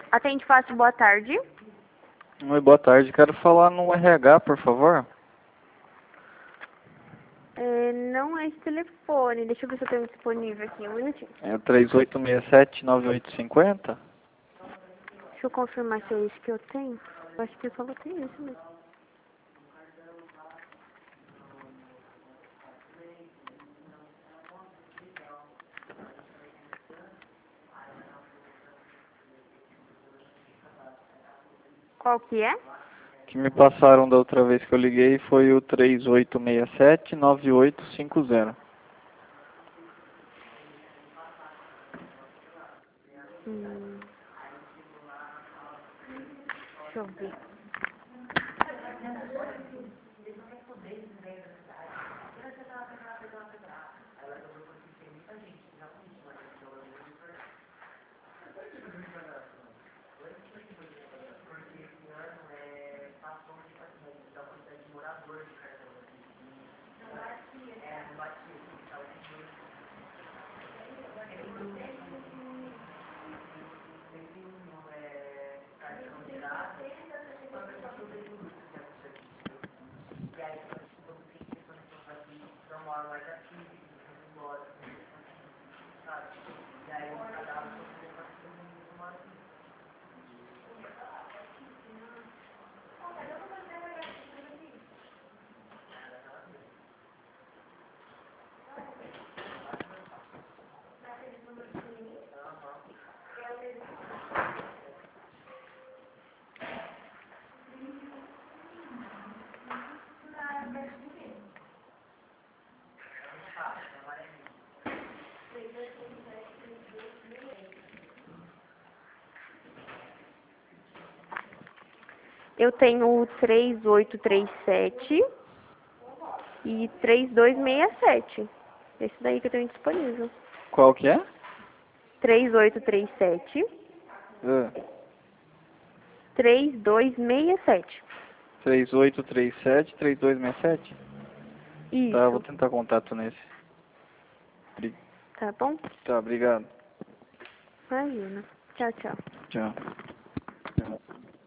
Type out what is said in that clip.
Atende fácil, boa tarde. Oi, boa tarde. Quero falar no RH, por favor. Não é esse telefone. Deixa eu ver se eu tenho disponível aqui. Um minutinho. É o 3867-9850. Deixa eu confirmar se é esse que eu tenho. Eu acho que eu só vou ter esse mesmo. Qual que é? Que me passaram da outra vez que eu liguei foi o 3867-9850. Hum, deixa eu ver. Eu tenho o 3837 e 3267. Esse daí que eu tenho disponível. Qual que é? 3837 3267. 3837-3267? Tá, vou Isso. tentar contato nesse. Tá bom? Tá, obrigado. Imagina. Tchau, tchau. Tchau.